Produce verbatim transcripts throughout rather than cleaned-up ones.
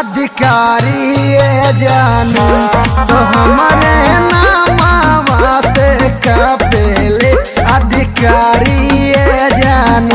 अधिकारी ये जानू तो हमारे नामा से कपेले अधिकारी ये जानू।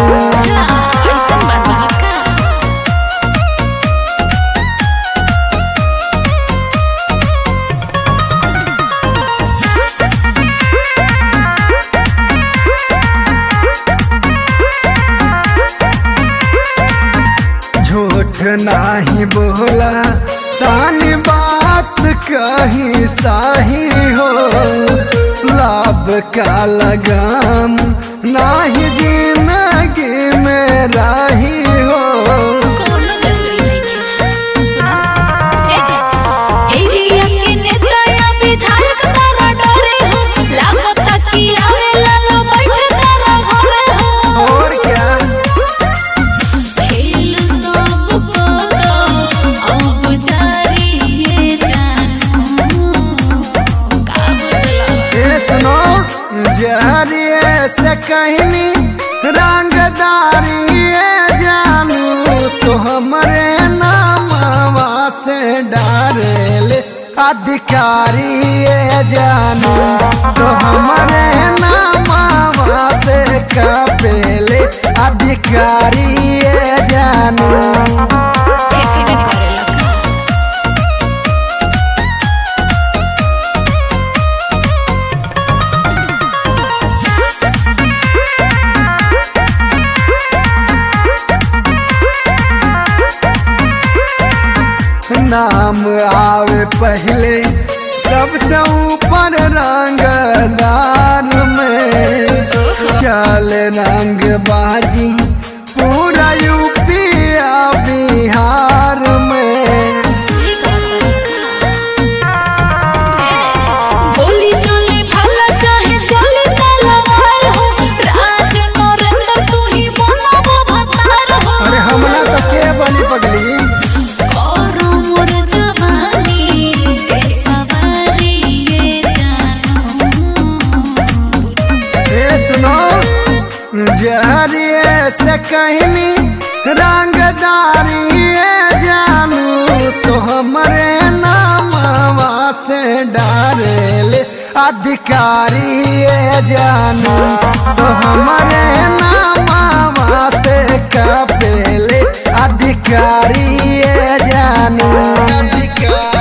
झूठ नहीं बोला तानी बात कहीं सही हो, लाभ का लगाम नहीं जिंदगी में रही हो। जरिए से कहनी रंगदारी ये जानू तो हमारे नामवा से डारेले अधिकारी ये जानू तो हमारे नामवा से कपेले अधिकारी ये जानू। नाम आवे पहले सबसे ऊपर रंगदार में, चल रंग बाजी पूरा यूपी बिहार में। गोली चले भला चाहे चले तलवार हो, राज नरेंद्र तू ही बनबो भतार हो। अरे हमला तो के बनी पगली जरिए से कहनी रंगदारी ये जानू तो हमारे नामवा से डारेले अधिकारी ये जानू तो हमारे नामवा से कपेले अधिकारी ये जानू। अधिकारी